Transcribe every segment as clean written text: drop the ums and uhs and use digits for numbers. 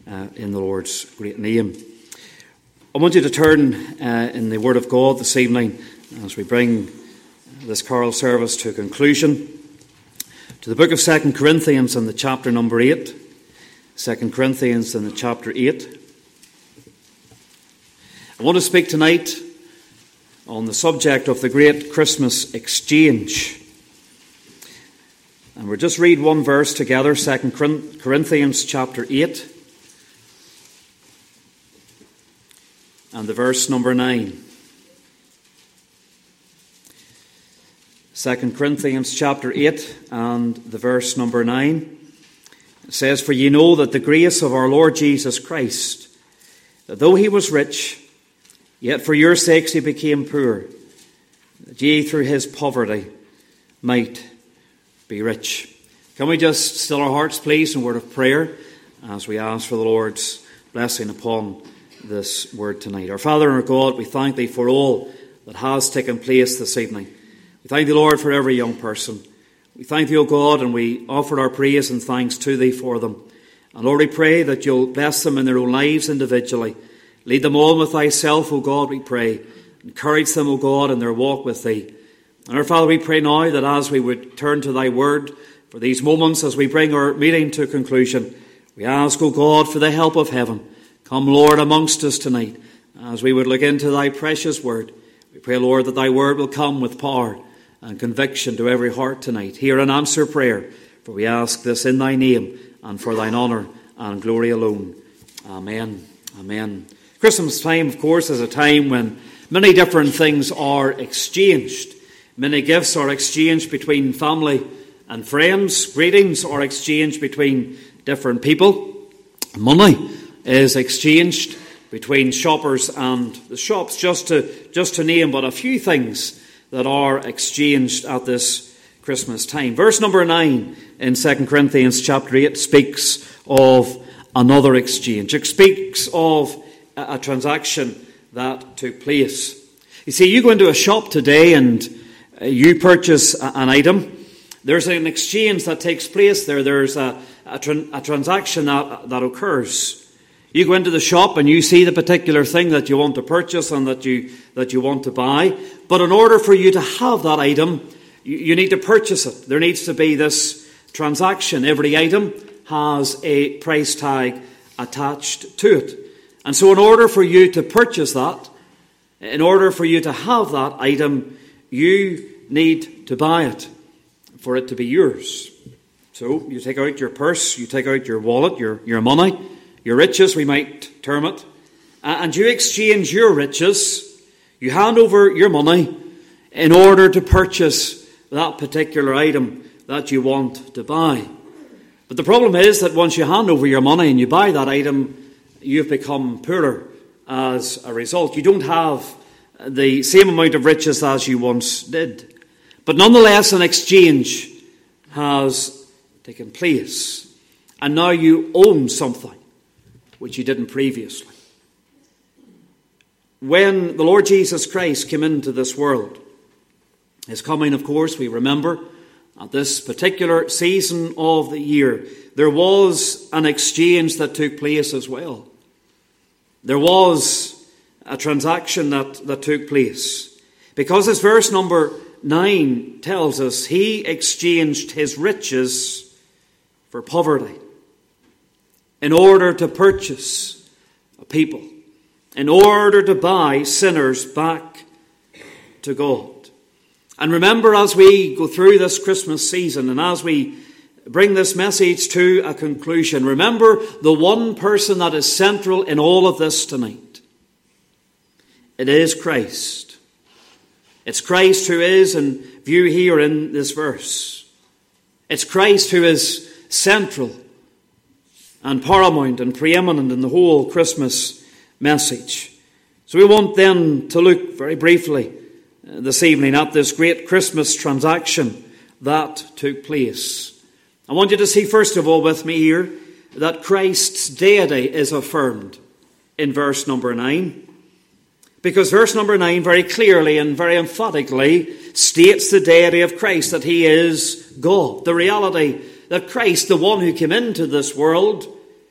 in the Lord's great name. I want you to turn in the Word of God this evening as we bring this choral service to a conclusion to the book of 2 Corinthians and the chapter number 8. 2 Corinthians and the chapter 8. I want to speak tonight on the subject of the great Christmas exchange. And we'll just read one verse together, 2 Corinthians chapter 8 and the verse number 9. 2 Corinthians chapter 8 and the verse number 9. It says, "For ye know that the grace of our Lord Jesus Christ, that though he was rich, yet for your sakes he became poor, that ye through his poverty might be rich." Can we just still our hearts, please, in a word of prayer as we ask for the Lord's blessing upon this word tonight. Our Father and our God, we thank Thee for all that has taken place this evening. We thank Thee, Lord, for every young person. We thank Thee, O God, and we offer our praise and thanks to Thee for them. And Lord, we pray that You'll bless them in their own lives individually. Lead them on with Thyself, O God, we pray. Encourage them, O God, in their walk with Thee. And our Father, we pray now that as we would turn to Thy word for these moments, as we bring our meeting to a conclusion, we ask, O God, for the help of heaven. Come, Lord, amongst us tonight, as we would look into Thy precious word. We pray, Lord, that Thy word will come with power and conviction to every heart tonight. Hear and answer prayer, for we ask this in Thy name and for Thine honour and glory alone. Amen. Amen. Christmas time, of course, is a time when many different things are exchanged. Many gifts are exchanged between family and friends. Greetings are exchanged between different people. Money is exchanged between shoppers and the shops, just to name but a few things that are exchanged at this Christmas time. Verse number 9 in 2 Corinthians chapter 8 speaks of another exchange. It speaks of a transaction that took place. You see, you go into a shop today and you purchase an item. There's an exchange that takes place there. There's a transaction that occurs. You go into the shop and you see the particular thing that you want to purchase and that you want to buy. But in order for you to have that item, you need to purchase it. There needs to be this transaction. Every item has a price tag attached to it. And so in order for you to purchase that, in order for you to have that item, you need to buy it for it to be yours. So you take out your purse, you take out your wallet, your money, your riches, we might term it, and you exchange your riches. You hand over your money in order to purchase that particular item that you want to buy. But the problem is that once you hand over your money and you buy that item, you've become poorer as a result. You don't have the same amount of riches as you once did. But nonetheless, an exchange has taken place. And now you own something which you didn't previously. When the Lord Jesus Christ came into this world, His coming, of course, we remember, at this particular season of the year, there was an exchange that took place as well. There was a transaction that took place. Because as verse number 9 tells us, He exchanged His riches for poverty in order to purchase a people, in order to buy sinners back to God. And remember, as we go through this Christmas season and as we bring this message to a conclusion, remember the one person that is central in all of this tonight. It is Christ. It's Christ who is in view here in this verse. It's Christ who is central and paramount and preeminent in the whole Christmas message. So we want then to look very briefly this evening at this great Christmas transaction that took place. I want you to see first of all with me here that Christ's deity is affirmed in verse number 9. Because verse number 9 very clearly and very emphatically states the deity of Christ, that He is God. The reality that Christ, the one who came into this world,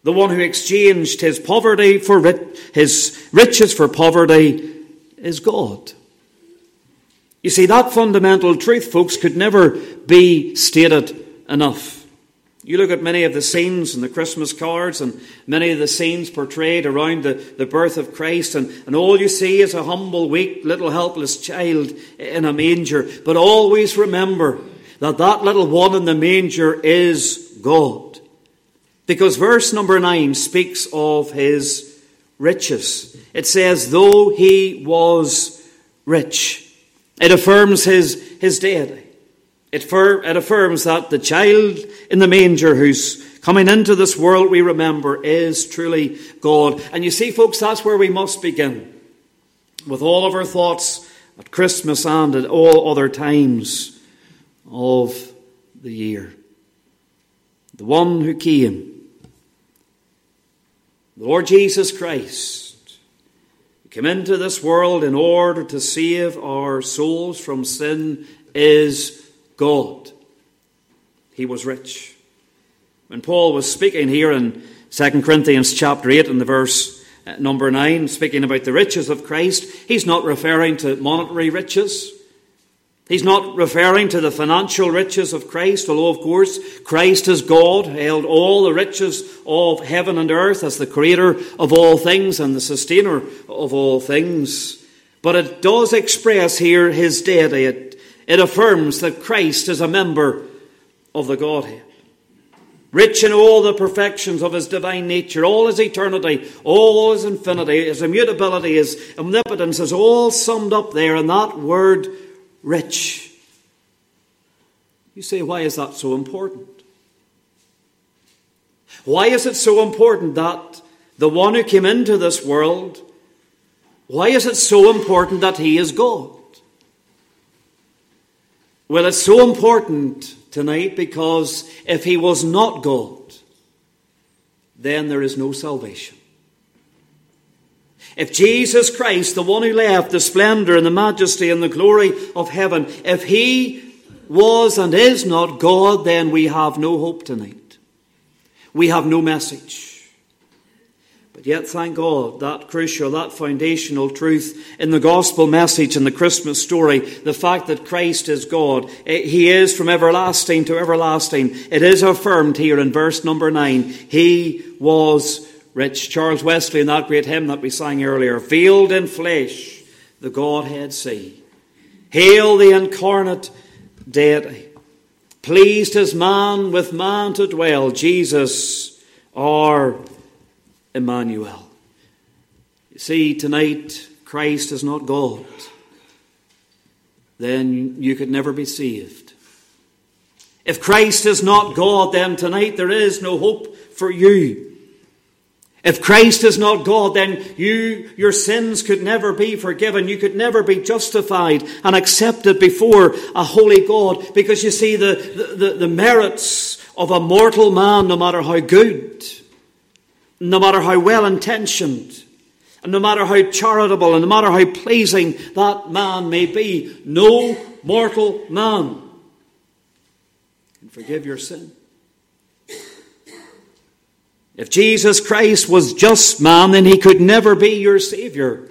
The one who exchanged his poverty for his riches for poverty is God. You see, that fundamental truth, folks, could never be stated enough. You look at many of the scenes in the Christmas cards and many of the scenes portrayed around the birth of Christ, and all you see is a humble, weak, little helpless child in a manger. But always remember that that little one in the manger is God. Because verse number 9 speaks of his riches. It says, though he was rich. It affirms his deity. It affirms that the child in the manger who's coming into this world, we remember, is truly God. And you see, folks, that's where we must begin. With all of our thoughts at Christmas and at all other times of the year. The one who came, the Lord Jesus Christ, who came into this world in order to save our souls from sin, is God. He was rich. When Paul was speaking here in 2 Corinthians chapter 8 and the verse number 9, speaking about the riches of Christ, he's not referring to monetary riches. He's not referring to the financial riches of Christ, although, of course, Christ is God, held all the riches of heaven and earth as the creator of all things and the sustainer of all things. But it does express here his deity. It affirms that Christ is a member of the Godhead. Rich in all the perfections of his divine nature, all his eternity, all his infinity, his immutability, his omnipotence is all summed up there in that word, rich. You say, why is that so important? Why is it so important that the one who came into this world, why is it so important that he is God? Well, it's so important tonight because if he was not God, then there is no salvation. If Jesus Christ, the one who left the splendor and the majesty and the glory of heaven, if he was and is not God, then we have no hope tonight. We have no message. But yet, thank God, that crucial, that foundational truth in the gospel message in the Christmas story, the fact that Christ is God, he is from everlasting to everlasting. It is affirmed here in verse number 9. He was rich. Charles Wesley, in that great hymn that we sang earlier, veiled in flesh, the Godhead see. Hail the incarnate deity. Pleased as man with man to dwell, Jesus our Emmanuel. You see, tonight, Christ is not God. Then you could never be saved. If Christ is not God, then tonight there is no hope for you. If Christ is not God, then your sins could never be forgiven. You could never be justified and accepted before a holy God. Because you see, the merits of a mortal man, no matter how good, no matter how well-intentioned, and no matter how charitable, and no matter how pleasing that man may be, no mortal man can forgive your sin. If Jesus Christ was just man, then he could never be your Savior.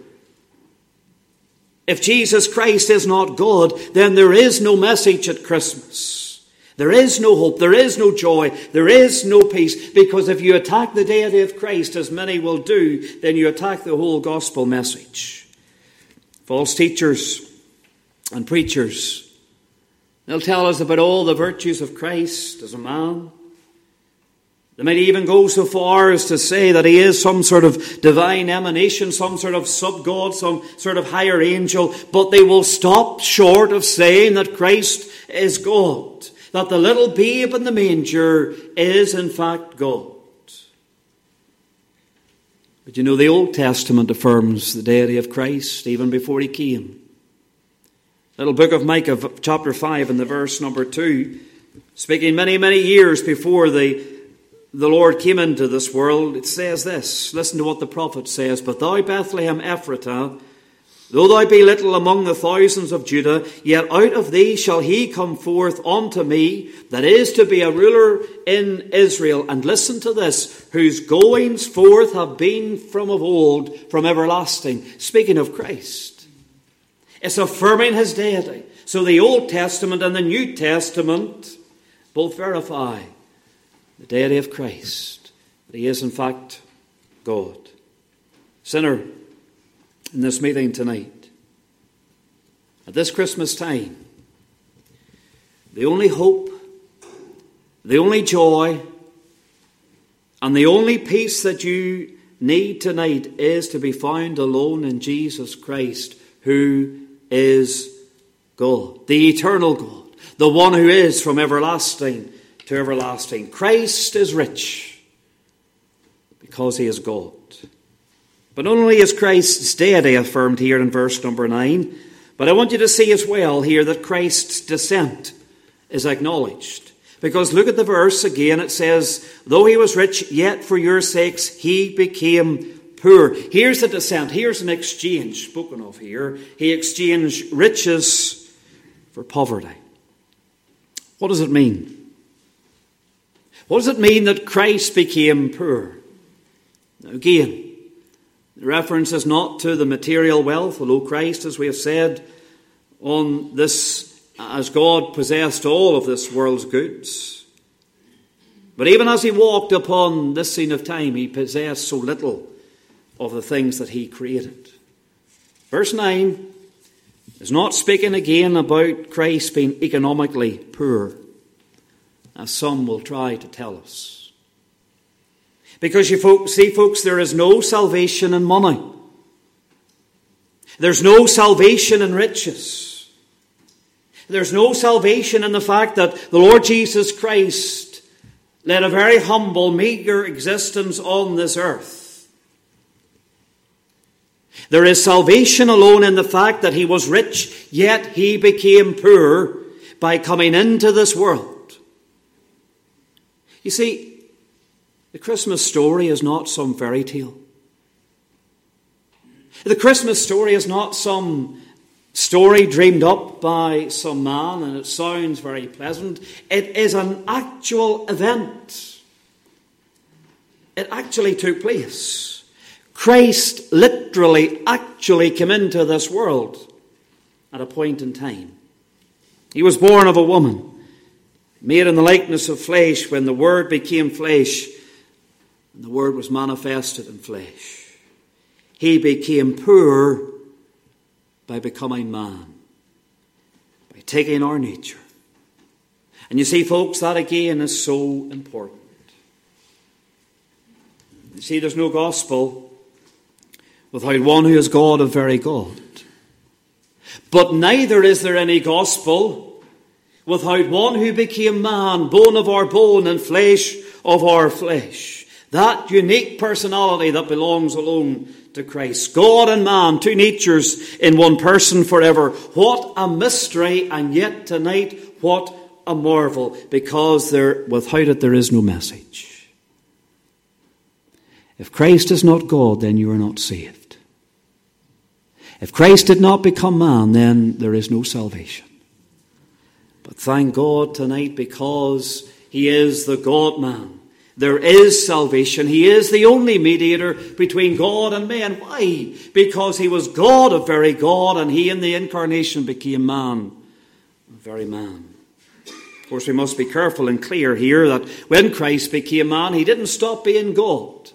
If Jesus Christ is not God, then there is no message at Christmas. There is no hope, there is no joy, there is no peace, because if you attack the deity of Christ, as many will do, then you attack the whole gospel message. False teachers and preachers, they'll tell us about all the virtues of Christ as a man. They might even go so far as to say that he is some sort of divine emanation, some sort of sub-God, some sort of higher angel, but they will stop short of saying that Christ is God, that the little babe in the manger is in fact God. But you know, the Old Testament affirms the deity of Christ even before he came. Little book of Micah, chapter 5 and the verse number 2, speaking many, many years before the Lord came into this world, it says this. Listen to what the prophet says. But thou, Bethlehem Ephratah, Though thou be little among the thousands of Judah, yet out of thee shall he come forth unto me, that is to be a ruler in Israel. And listen to this, whose goings forth have been from of old, from everlasting. Speaking of Christ. It's affirming his deity. So the Old Testament and the New Testament both verify the deity of Christ. That he is in fact God. Sinner, in this meeting tonight, at this Christmas time, the only hope, the only joy, and the only peace that you need tonight is to be found alone in Jesus Christ, who is God, the eternal God, the one who is from everlasting to everlasting. Christ is rich because he is God. But not only is Christ's deity affirmed here in verse number 9, but I want you to see as well here that Christ's descent is acknowledged. Because look at the verse again, it says, though he was rich, yet for your sakes he became poor. Here's the descent, here's an exchange spoken of here. He exchanged riches for poverty. What does it mean? What does it mean that Christ became poor? Now again, the reference is not to the material wealth, although Christ, as we have said, on this, as God possessed all of this world's goods. But even as he walked upon this scene of time, he possessed so little of the things that he created. Verse 9 is not speaking again about Christ being economically poor, as some will try to tell us. Because you see, folks, there is no salvation in money. There's no salvation in riches. There's no salvation in the fact that the Lord Jesus Christ led a very humble, meager existence on this earth. There is salvation alone in the fact that he was rich, yet he became poor by coming into this world. You see, the Christmas story is not some fairy tale. The Christmas story is not some story dreamed up by some man and it sounds very pleasant. It is an actual event. It actually took place. Christ literally actually came into this world at a point in time. He was born of a woman, made in the likeness of flesh when the Word became flesh. And the Word was manifested in flesh. He became poor by becoming man, by taking our nature. And you see, folks, that again is so important. You see, there's no gospel without one who is God of very God. But neither is there any gospel without one who became man, bone of our bone and flesh of our flesh. That unique personality that belongs alone to Christ. God and man, two natures in one person forever. What a mystery, and yet tonight, what a marvel. Because without it there is no message. If Christ is not God, then you are not saved. If Christ did not become man, then there is no salvation. But thank God tonight, because he is the God-man, there is salvation. He is the only mediator between God and man. Why? Because he was God of very God, and he in the incarnation became man, very man. Of course, we must be careful and clear here that when Christ became man, he didn't stop being God.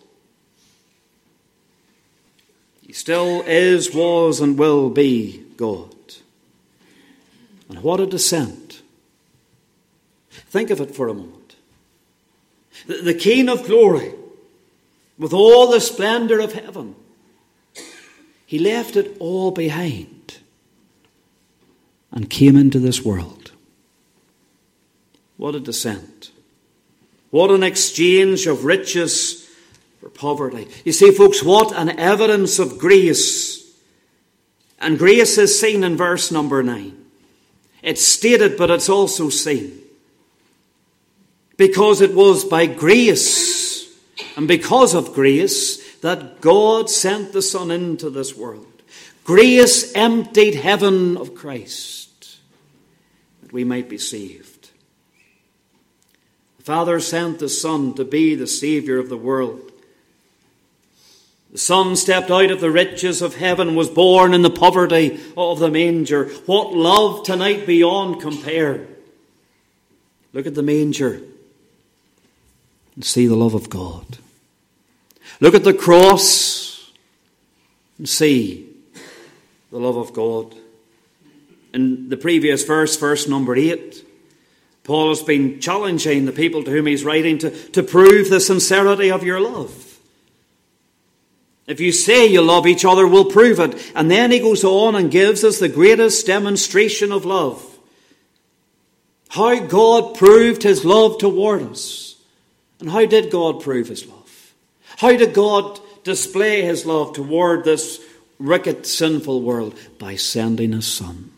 He still is, was, and will be God. And what a descent. Think of it for a moment. The King of glory, with all the splendor of heaven, he left it all behind and came into this world. What a descent. What an exchange of riches for poverty. You see, folks, what an evidence of grace. And grace is seen in verse number 9. It's stated, but it's also seen. Because it was by grace, and because of grace, that God sent the Son into this world. Grace emptied heaven of Christ, that we might be saved. The Father sent the Son to be the Saviour of the world. The Son stepped out of the riches of heaven, was born in the poverty of the manger. What love tonight beyond compare. Look at the manger and see the love of God. Look at the cross and see the love of God. In the previous verse number 8, Paul has been challenging the people to whom he's writing to prove the sincerity of your love. If you say you love each other, we'll prove it. And then he goes on and gives us the greatest demonstration of love. How God proved his love toward us. And how did God prove his love? How did God display his love toward this wicked, sinful world? By sending his Son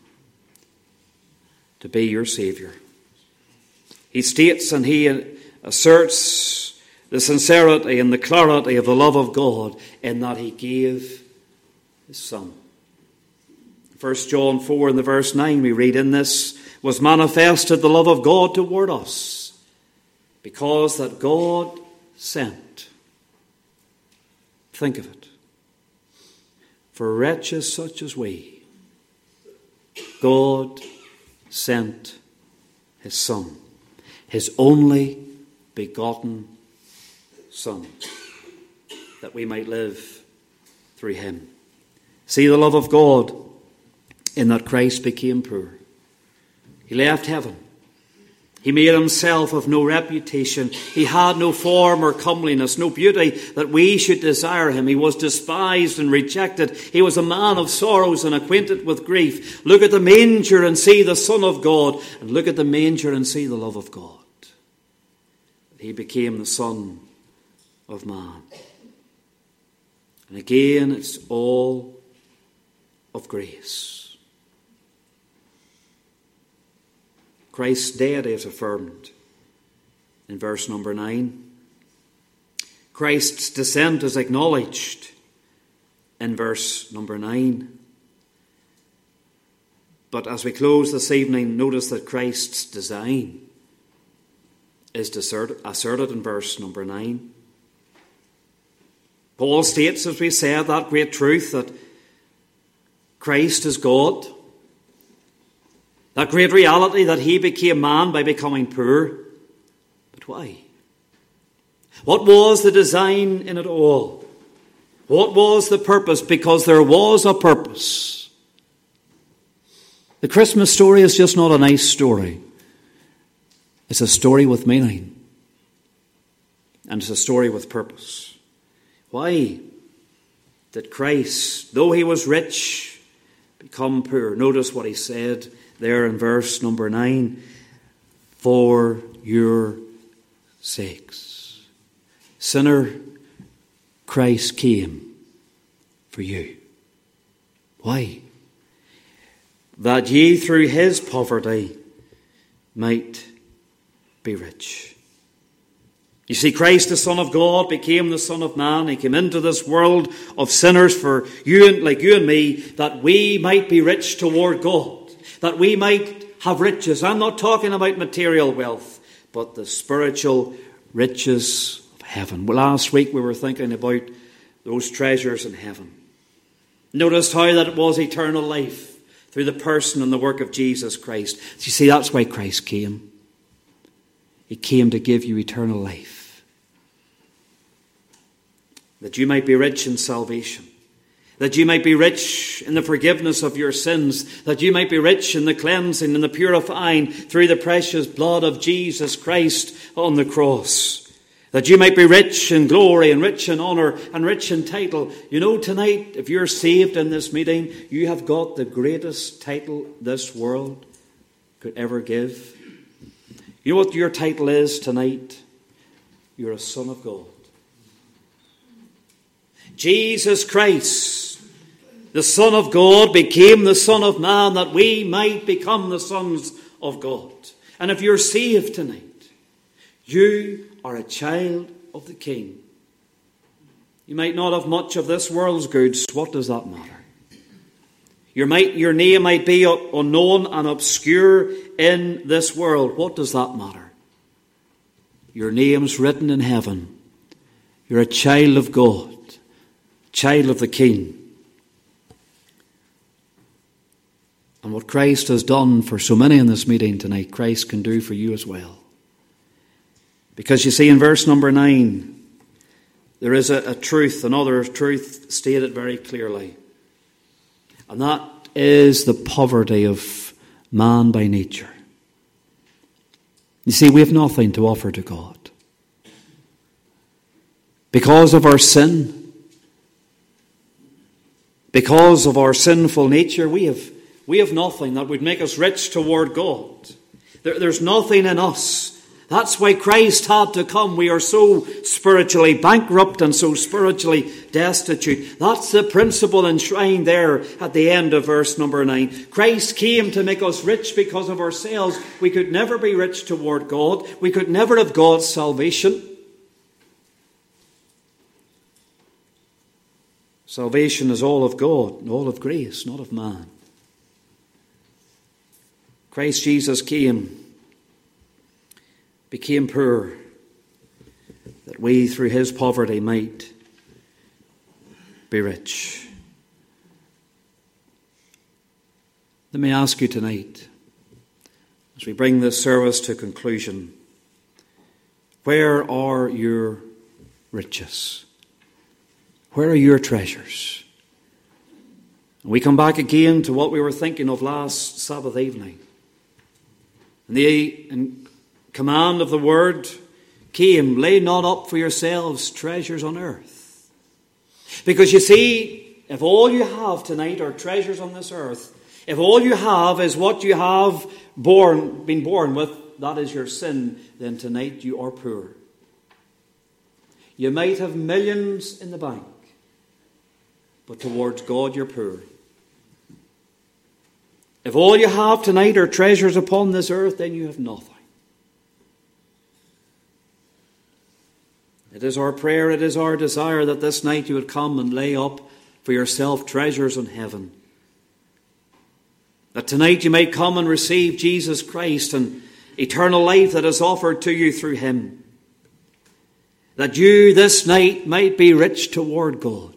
to be your Saviour. He states and he asserts the sincerity and the clarity of the love of God in that he gave his Son. 1 John 4 in the verse 9 we read, "In this was manifested the love of God toward us, because that God sent." Think of it. For wretches such as we, God sent his Son, his only begotten Son, that we might live through him. See the love of God in that Christ became poor. He left heaven. He made himself of no reputation. He had no form or comeliness, no beauty that we should desire him. He was despised and rejected. He was a man of sorrows and acquainted with grief. Look at the manger and see the Son of God. And look at the manger and see the love of God. He became the Son of man. And again, it's all of grace. Christ's deity is affirmed in verse number 9. Christ's descent is acknowledged in verse number 9. But as we close this evening, notice that Christ's design is asserted in verse number 9. Paul states, as we said, that great truth that Christ is God. That great reality that he became man by becoming poor. But why? What was the design in it all? What was the purpose? Because there was a purpose. The Christmas story is just not a nice story. It's a story with meaning. And it's a story with purpose. Why did Christ, though he was rich, become poor? Notice what he said there in verse number 9. For your sakes. Sinner, Christ came for you. Why? That ye through his poverty might be rich. You see, Christ, the Son of God, became the Son of Man. He came into this world of sinners for you, like you and me, that we might be rich toward God, that we might have riches. I'm not talking about material wealth, but the spiritual riches of heaven. Well, last week we were thinking about those treasures in heaven. Noticed how that it was eternal life through the person and the work of Jesus Christ. You see, that's why Christ came. He came to give you eternal life. That you might be rich in salvation. That you might be rich in the forgiveness of your sins. That you might be rich in the cleansing and the purifying through the precious blood of Jesus Christ on the cross. That you might be rich in glory and rich in honour and rich in title. You know, tonight, if you're saved in this meeting, you have got the greatest title this world could ever give. You know what your title is tonight? You're a son of God. Jesus Christ, the Son of God, became the Son of Man that we might become the sons of God. And if you're saved tonight, you are a child of the King. You might not have much of this world's goods. What does that matter? Your name might be unknown and obscure in this world. What does that matter? Your name's written in heaven. You're a child of God, child of the King. And what Christ has done for so many in this meeting tonight, Christ can do for you as well. Because you see, in verse number 9, there is a truth, another truth stated very clearly. And that is the poverty of man by nature. You see, we have nothing to offer to God. Because of our sin, because of our sinful nature, we have nothing that would make us rich toward God. There's nothing in us. That's why Christ had to come. We are so spiritually bankrupt and so spiritually destitute. That's the principle enshrined there at the end of verse number 9. Christ came to make us rich because of ourselves. We could never be rich toward God. We could never have God's salvation. Salvation is all of God and all of grace, not of man. Christ Jesus became poor, that we through his poverty might be rich. Let me ask you tonight, as we bring this service to conclusion, where are your riches? Where are your treasures? And we come back again to what we were thinking of last Sabbath evening. And the command of the word came, lay not up for yourselves treasures on earth. Because you see, if all you have tonight are treasures on this earth, if all you have is what you have been born with, that is your sin, then tonight you are poor. You might have millions in the bank, but towards God you're poor. If all you have tonight are treasures upon this earth, then you have nothing. It is our prayer, it is our desire that this night you would come and lay up for yourself treasures in heaven. That tonight you might come and receive Jesus Christ and eternal life that is offered to you through him. That you this night might be rich toward God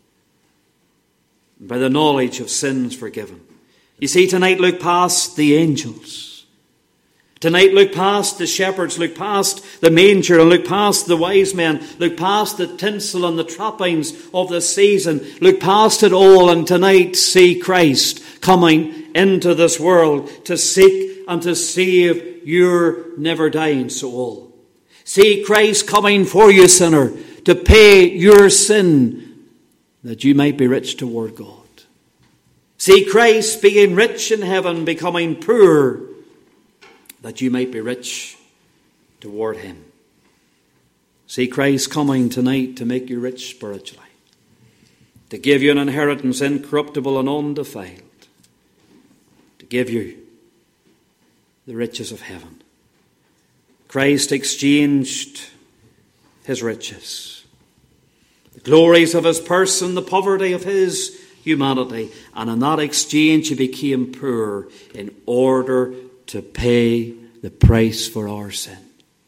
by the knowledge of sins forgiven. You see, tonight look past the angels. Tonight look past the shepherds, look past the manger, and look past the wise men. Look past the tinsel and the trappings of the season. Look past it all, and tonight see Christ coming into this world to seek and to save your never-dying soul. See Christ coming for you, sinner, to pay your sin, that you might be rich toward God. See Christ being rich in heaven, becoming poor, that you might be rich toward him. See Christ coming tonight to make you rich spiritually, to give you an inheritance incorruptible and undefiled, to give you the riches of heaven. Christ exchanged his riches, the glories of his person, the poverty of his humanity, and in that exchange he became poor in order to pay the price for our sin.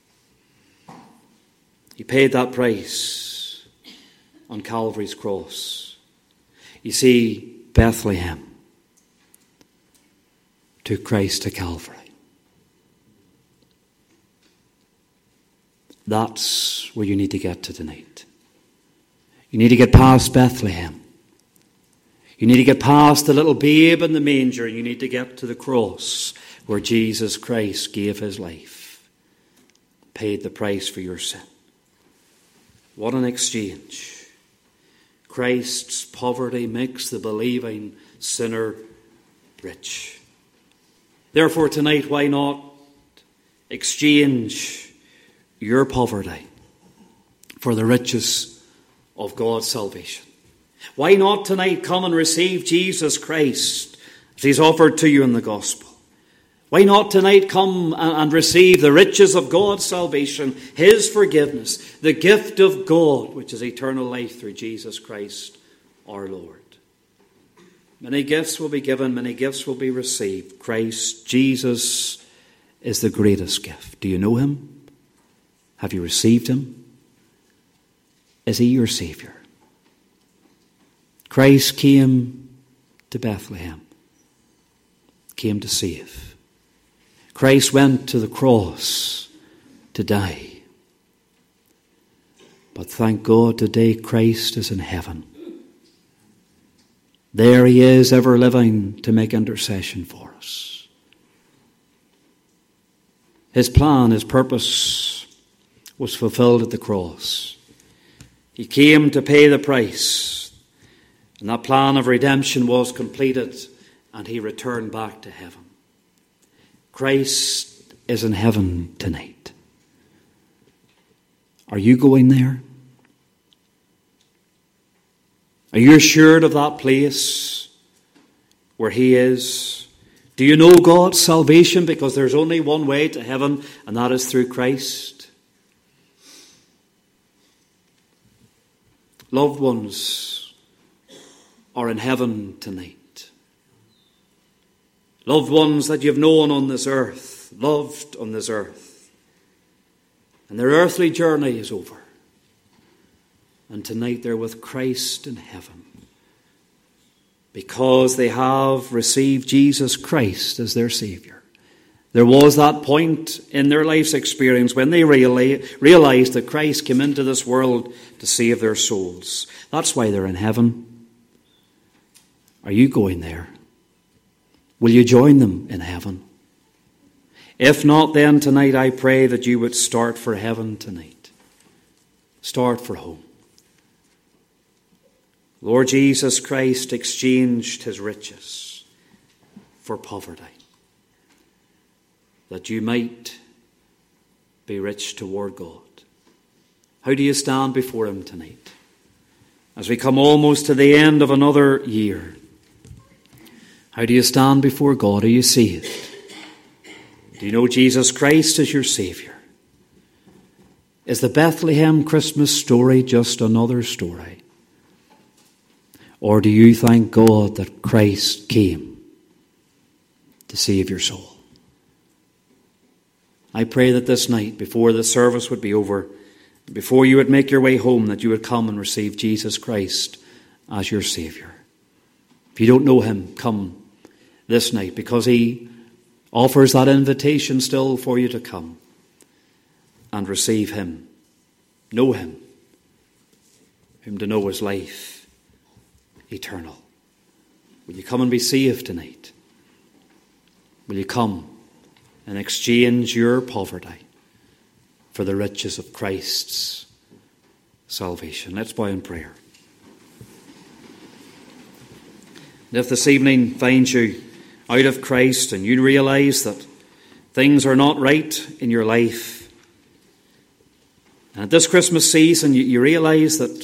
He paid that price on Calvary's cross. You see, Bethlehem took Christ to Calvary. That's where you need to get to tonight. You need to get past Bethlehem. You need to get past the little babe in the manger. You need to get to the cross where Jesus Christ gave his life, paid the price for your sin. What an exchange. Christ's poverty makes the believing sinner rich. Therefore tonight, why not exchange your poverty for the riches of God's salvation? Why not tonight come and receive Jesus Christ as he's offered to you in the gospel? Why not tonight come and receive the riches of God's salvation, his forgiveness, the gift of God, which is eternal life through Jesus Christ our Lord? Many gifts will be given, many gifts will be received. Christ Jesus is the greatest gift. Do you know him? Have you received him? Is he your Saviour? Christ came to Bethlehem, came to save. Christ went to the cross to die. But thank God today Christ is in heaven. There he is, ever living to make intercession for us. His plan, his purpose was fulfilled at the cross. He came to pay the price, and that plan of redemption was completed, and he returned back to heaven. Christ is in heaven tonight. Are you going there? Are you assured of that place where he is? Do you know God's salvation? Because there's only one way to heaven, and that is through Christ. Loved ones are in heaven tonight. Loved ones that you've known on this earth, loved on this earth. And their earthly journey is over. And tonight they're with Christ in heaven, because they have received Jesus Christ as their Saviour. There was that point in their life's experience when they realized that Christ came into this world to save their souls. That's why they're in heaven. Are you going there? Will you join them in heaven? If not, then tonight I pray that you would start for heaven tonight. Start for home. Lord Jesus Christ exchanged his riches for poverty, that you might be rich toward God. How do you stand before him tonight? As we come almost to the end of another year, how do you stand before God? Are you saved? Do you know Jesus Christ as your Saviour? Is the Bethlehem Christmas story just another story? Or do you thank God that Christ came to save your soul? I pray that this night, before the service would be over, before you would make your way home, that you would come and receive Jesus Christ as your Saviour. If you don't know him, come this night, because he offers that invitation still for you to come and receive him. Know him, whom to know is life eternal. Will you come and be saved tonight? Will you come and exchange your poverty for the riches of Christ's salvation? Let's bow in prayer. And if this evening finds you out of Christ and you realize that things are not right in your life, and at this Christmas season you realize that